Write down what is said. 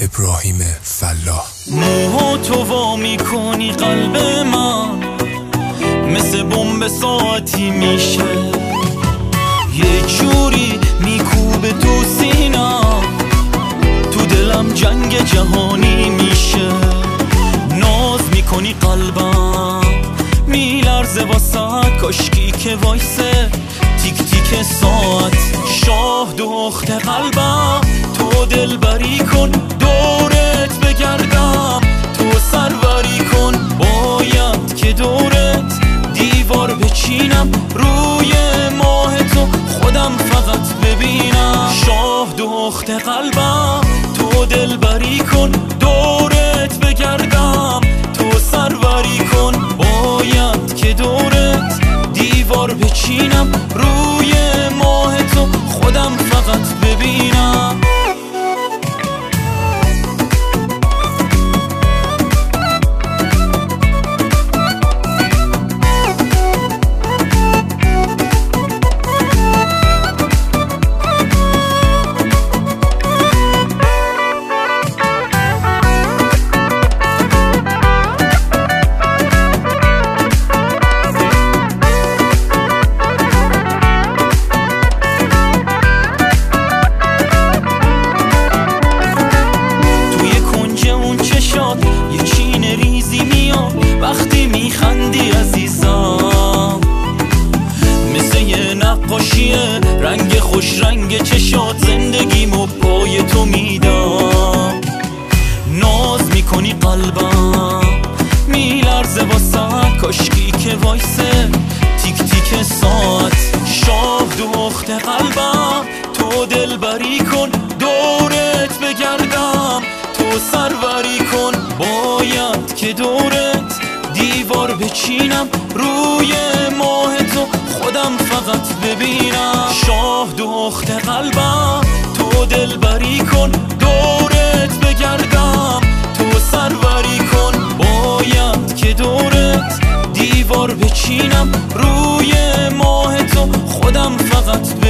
ابراهیم فلاح. موها تو وا میکنی قلب من، مثل بمب ساعتی میشه، یه جوری میکوبه تو سینم، تو دلم جنگ جهانی میشه. ناز میکنی قلبم میلرزه واسه، کاشکی که وایسه تیک تیک ساعت. شاه دخت قلبم تو دلبری کن، دورت بگردم تو سروری کن. باید که دورت دیوار بچینم، روی ماه تو خودم فقط ببینم. شاه دخت قلبم تو دلبری کن، دورت بگردم تو سروری کن. باید که دورت دیوار بچینم، روی ماه تو خودم فقط ببینم. یه چین ریزی میاد وقتی میخندی عزیزم، مثل یه نقاشیه رنگ خوش رنگ چشات، زندگیمو پای تو میدم. ناز میکنی قلبم میلرزه واسه، کاشکی که وایسه تیک تیک ساعت. شاه دخت قلبم تو دلبری کن، دورت بگردم تو سروری کن. باید که دورت دیوار بچینم، روی ماه تو خودم فقط ببینم. شاه دخت قلبم تو دلبری کن، دورت بگردم تو سروری کن. باید که دورت دیوار بچینم، روی ماه تو خودم فقط